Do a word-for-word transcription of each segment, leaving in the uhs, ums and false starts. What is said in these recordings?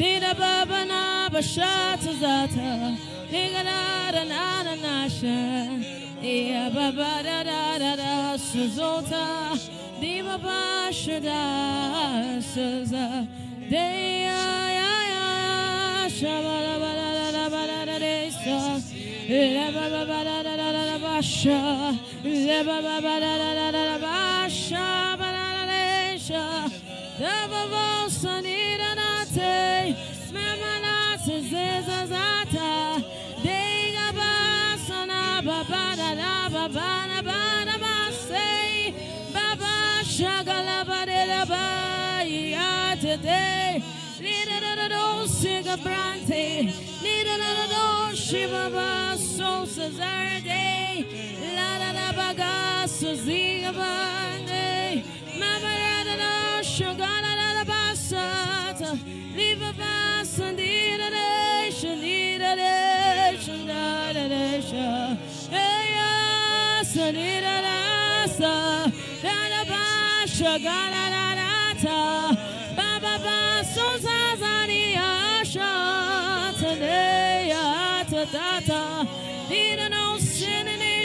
Dida baba na bashata zata. Nigga na na na nasha. Yeah, baba da da da da suzota. Di baba shada suza. De ya ya ya shabala bala da bala da de sa. Le baba bala da da da basha. Le baba bala da da da basha bala da de sha. Da baba sanira nate. Mama nate zeza zata. De gaba sana baba da da baba na baba ba say baba shagala ba de da ba ya today. Nida da da sing a brante. Nida da da shiva ba so sazarde. La da da baga so zinga bande. Mama da da shagala da da basata. Liva ba sandira de shanira de shandara de sha. Hey ya sanira da sa. Da da ba shagala da da ta. Baba ba so zazani asha today ya tata. Nida no sin in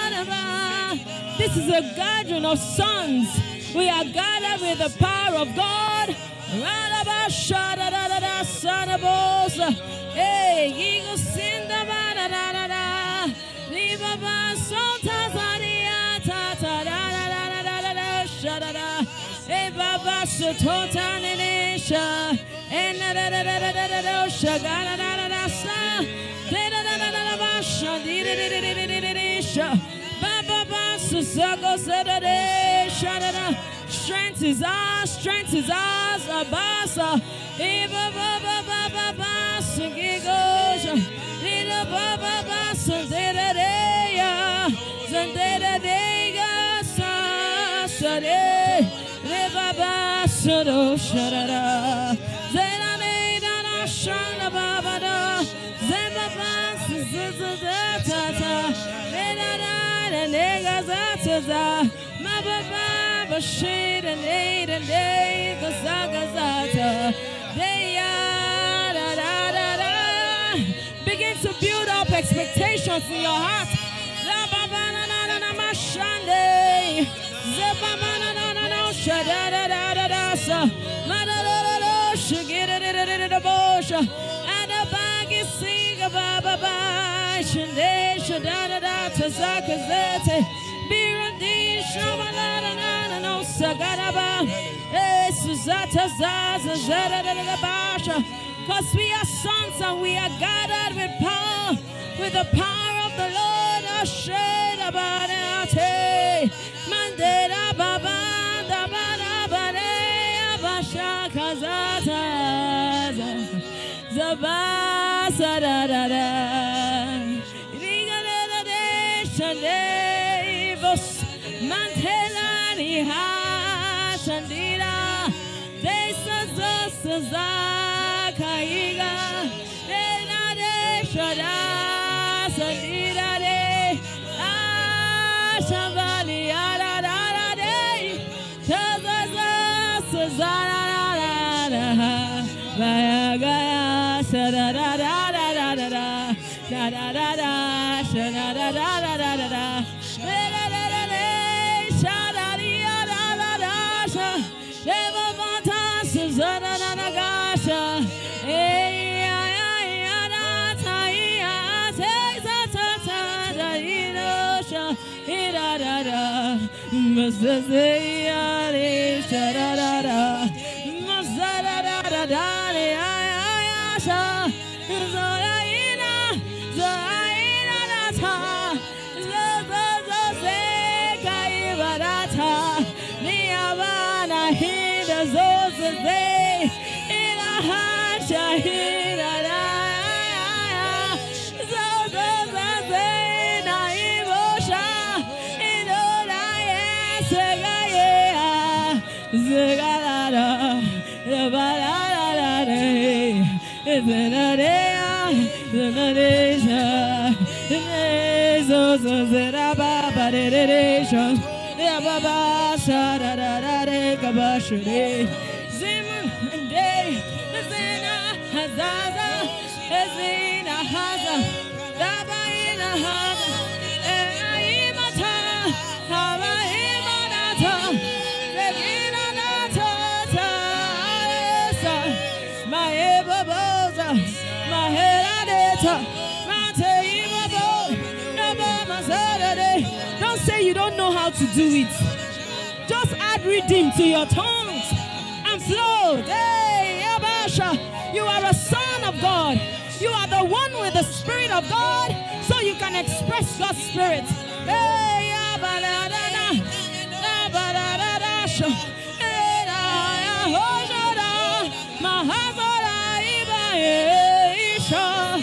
shadaba. This is a gathering of sons. We are gathered with the power of God. Radaba shada da da da sanabosa. Hey, eagle sin da ba da da da da. Liva ba so tazania tata da da da da da da shada da. Hey, baba so tota nenesha. And da da da da da da da da shagala da da da sa. Da da da da da da ba sha di di di di di di di sha. Baba ba so sago sa da da shada da. Strength is ours, strength is ours, Abasa. Eva Baba Baba Basa Gigosha. Lila Baba Basa Zeda Deya. Zandeda Dega Sasade. Leva Basa Do Shadada. Zeda Deda Shana Baba. Zemba Basa Zizada Tata. Leda Dada Nega Zata. Mababa. Shade and eight and eight, the saga zata. Begin to build up expectations in your heart. And a bag is sing a baba bye. Shande shadada to zakazete. Birandi shabalana no sagaraba. Eh, Suzata Zaza Zada Basha. Because we are sons and we are gathered with power, with the power of the Lord. Asheda Banate. Mandela Baba Dabana Bane Basha Kazata Zabasa da da da. Rigada de Shande Vos Mantelani Ha Shandira Desa Zaza Kaiga Dena de Shada Sandira de Ashavali Ada da de Tazaza Sazara Gaya Gaya Sada da da da da da da da da da Shada da da da da da da Zim and day, Hazaza, Ezina Haza, Dabaina Haza, Eimata, Havaimanata, Regina Nata, my Ebaboza, my Heradeta, Mate Ibabo, Nabama Saturday. Don't say you don't know how to do it. Just add rhythm to your tongues and flow. Hey, Abasha, you are a son of God. You are the one with the Spirit of God, so you can express God's Spirit. Hey, Abadadana, Abadadadasha, Edayahojada, Mahazora Ibaisha,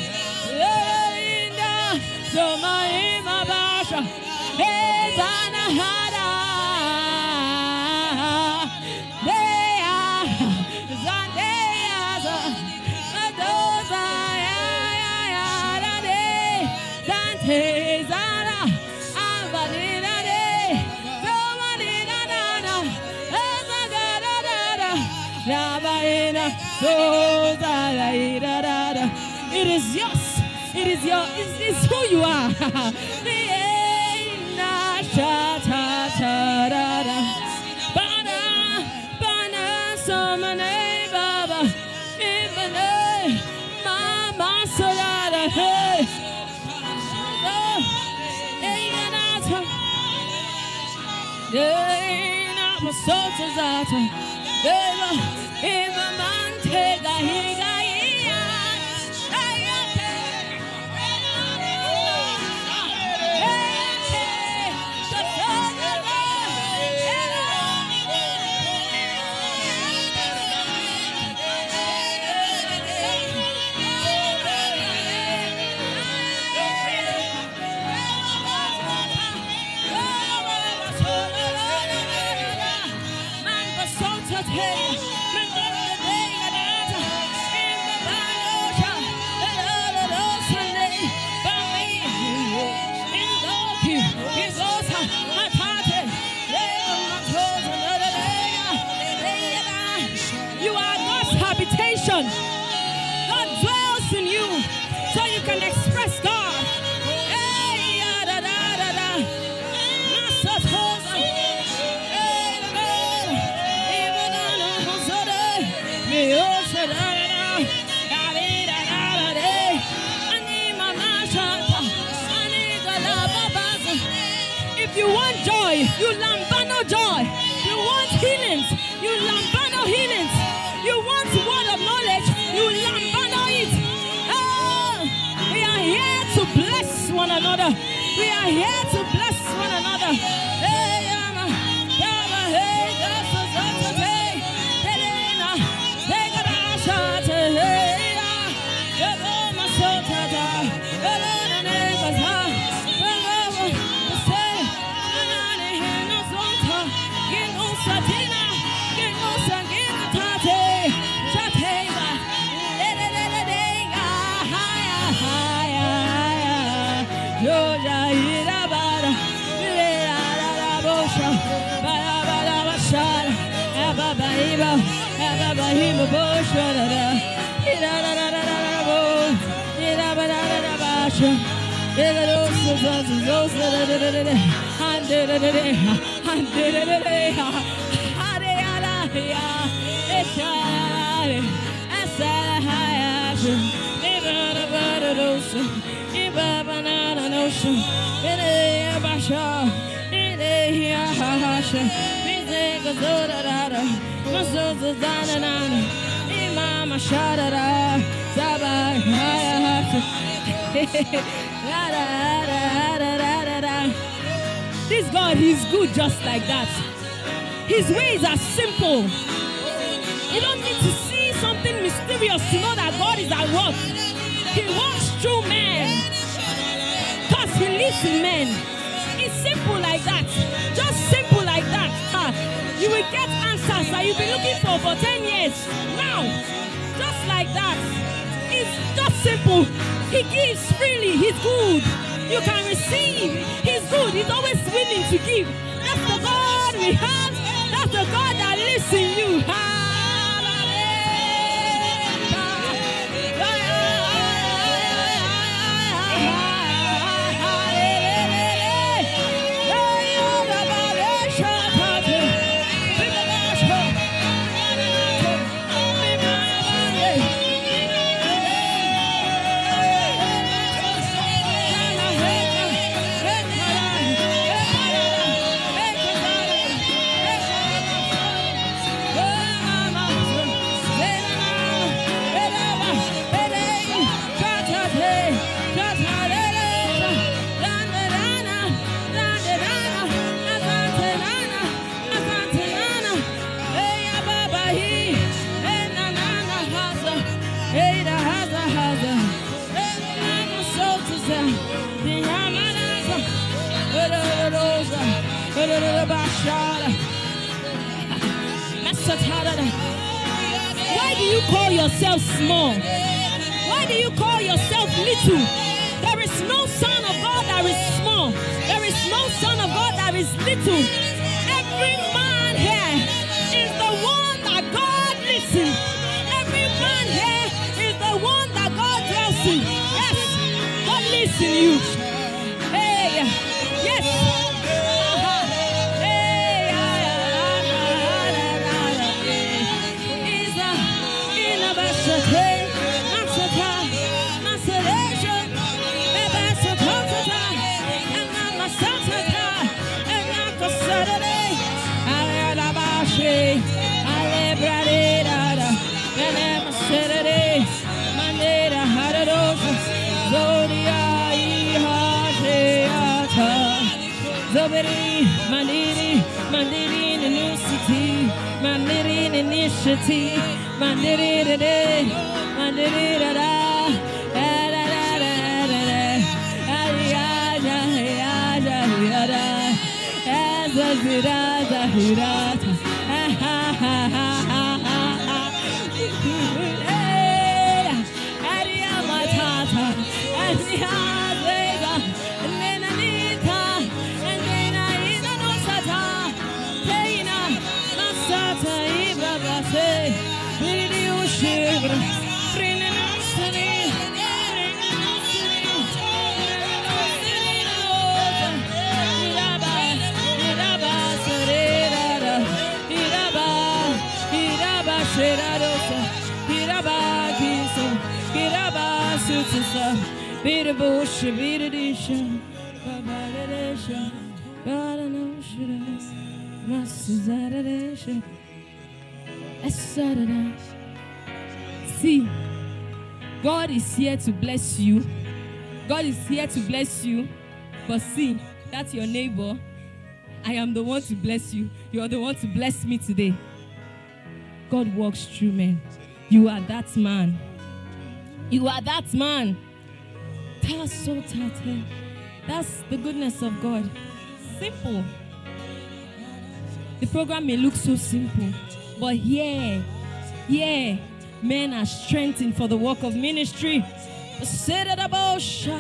Linda, Domaima Basha, Edanahada. It is yours. It is your. It's, it's who you are. God dwells in you, so you can express God. Hey, da da da da. If you want joy, you lambano joy. You want healings, you lambano healings. You want word of knowledge, you lambano it. Oh, we are here to bless one another. We are here to bless one another. Hey, Yama, Yama, hey, Jesus, Jesus, hey, Helena, hey, Gadasha, hey, Yama, Masota, Helena, Negasa, Helena, say, Anani, Hena, Zonta, Gino, Satina, Gino, Sangina, Tate, Chateva, Edelega, Haya, Haya, Joja, Irabara, Irabara, Barabara, Bashar, Ababa, Iba, Ababa, Hima, Boshara, Irabara, Irabara, Basha, Irabara, This God, he's good just like that. His ways are simple. You don't need to see something mysterious to know that God is at work. He walks through men because he lives in men. It's simple like that. Just simple like that. Ha. You will get answers that you've been looking for for ten years. Now, just like that. It's just simple. He gives freely. He's good. You can receive. He's good. He's always willing to give. That's the God we have. That's the God that lives in you. Hey, the haza haza. Hey, the soul to say. The Yamanaza. The Rosa. The Bashara. Masatada. Why do you call yourself small? Why do you call yourself little? There is no son of God that is small. There is no son of God that is little. Every man here is the one that God listens. Every man here is the one that God dwells in. Yes, God listens to you. Hey, yes. Uh-huh. Hey, ah, ah, ah, ah, ah, ah, eh. Is a in a basha, hey, masata, masareja, ebasa totata, and nama satata, and naka Saturday, ayala bashe, ale bradera, and em Saturday, manera haradosa, zodia ihajeata, zoberi, maniri, maniri in the new city, maniri in initiative, maniri today, maniri da da, da da da da da da, ya ya ya ya ya da, as a zira zahira, ha ha ha ha ha ha. Hey, Aria matata, Aria zega, Lenanita, and then I ina no sata, Taina, Masata, Ibabase, Video Shiver, Brinanasani, Iraba, Iraba, Serera, Iraba, Iraba, Sheradosa, Iraba, Kisa, Iraba, Sutisa, Birabush, Biradisha, Babaradisha, Badanoshira, Maszaradisha, Esarada. See, God is here to bless you. God is here to bless you. But see, that's your neighbor. I am the one to bless you. You are the one to bless me today. God walks through men. You are that man. You are that man. That's so tate. That's the goodness of God. Simple. The program may look so simple, but yeah, yeah, men are strengthened for the work of ministry. Besidadabosha,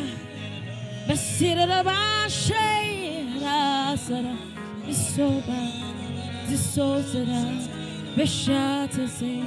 besidadabashe, rasada, bisoba, disosada, beshatase,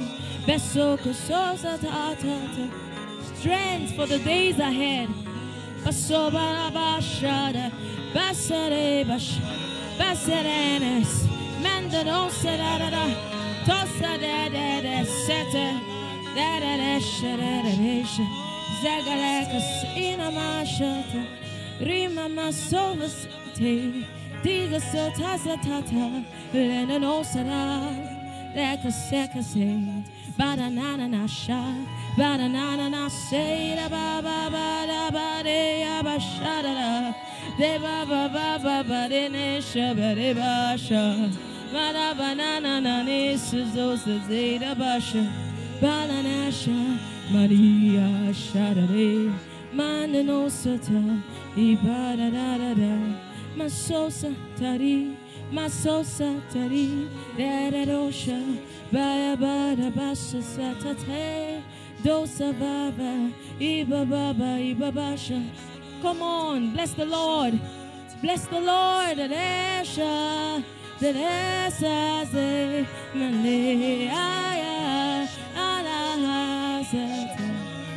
besokososatata. Strength for the days ahead. Basoba bashada, basare bash, basarenes, mandano sadada, tosa da da da seta, da da da shada da da zagalakas inamashata, rima masovas te, diga sotasa tata, lenano sada, leka seka se, badanana nasha. Banana na say da ba ba ba da ba de ya ba sha da da de ba ba ba ba ba de ne sha ba de ba sha ba da banana na ne so so say da ba sha banana sha Maria sha da de man no sata I ba da da da da masosa tari masosa tari da da do sha ba ba da ba sa ta te. Dosa baba, iba baba, iba basha. Come on, bless the Lord. Bless the Lord. Dadesha, dadesa ze, mane aya, ala zeta.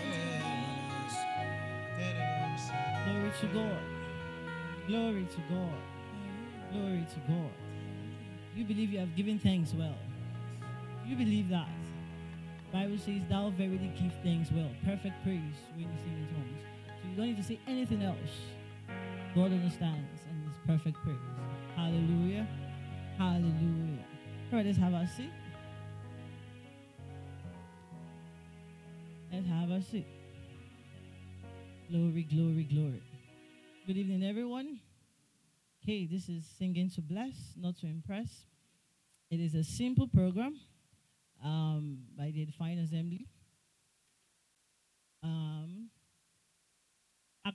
Glory to God. Glory to God. Glory to God. You believe you have given thanks well. You believe that. Bible says, thou verily give thanks well. Perfect praise when you sing in tongues. So you don't need to say anything else. God understands and it's perfect praise. Hallelujah. Hallelujah. All right, let's have our seat. Let's have our seat. Glory, glory, glory. Good evening, everyone. Okay, this is Singing to Bless, Not to Impress. It is a simple program. Um, by the Defiant Assembly.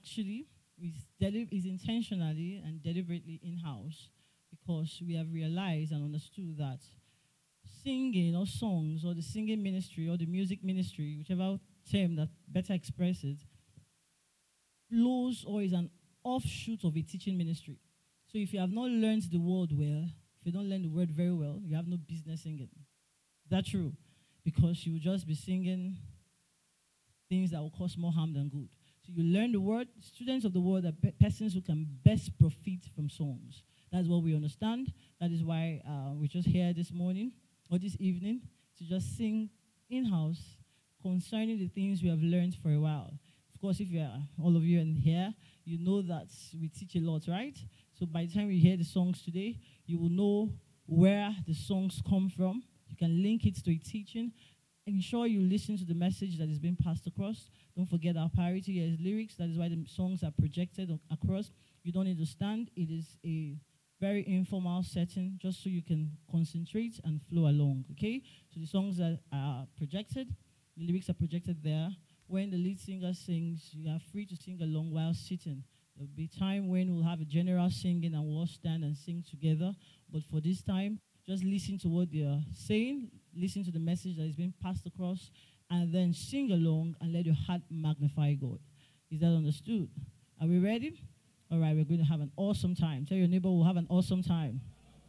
actually is, deli- is intentionally and deliberately in-house because we have realized and understood that singing or songs or the singing ministry or the music ministry, whichever term that better expresses, flows or is an offshoot of a teaching ministry. So if you have not learned the word well, if you don't learn the word very well, you have no business singing. Is that true? Because you will just be singing things that will cause more harm than good. So you learn the word. Students of the word are pe- persons who can best profit from songs. That's what we understand. That is why uh, we're just here this morning or this evening to just sing in-house concerning the things we have learned for a while. Of course, if you're all of you in here, you know that we teach a lot, right? So by the time you hear the songs today, you will know where the songs come from. You can link it to a teaching. Ensure you listen to the message that is being passed across. Don't forget our priority is lyrics. That is why the songs are projected across. You don't need to stand. It is a very informal setting just so you can concentrate and flow along, okay? So the songs that are projected, the lyrics are projected there. When the lead singer sings, you are free to sing along while sitting. There'll be time when we'll have a general singing and we'll all stand and sing together. But for this time, just listen to what they're saying, listen to the message that is being passed across, and then sing along and let your heart magnify God. Is that understood? Are we ready? All right, we're going to have an awesome time. Tell your neighbor we'll have an awesome time.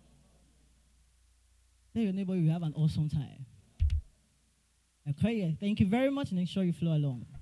Tell your neighbor you have an awesome time. Okay, thank you very much, and make sure you flow along.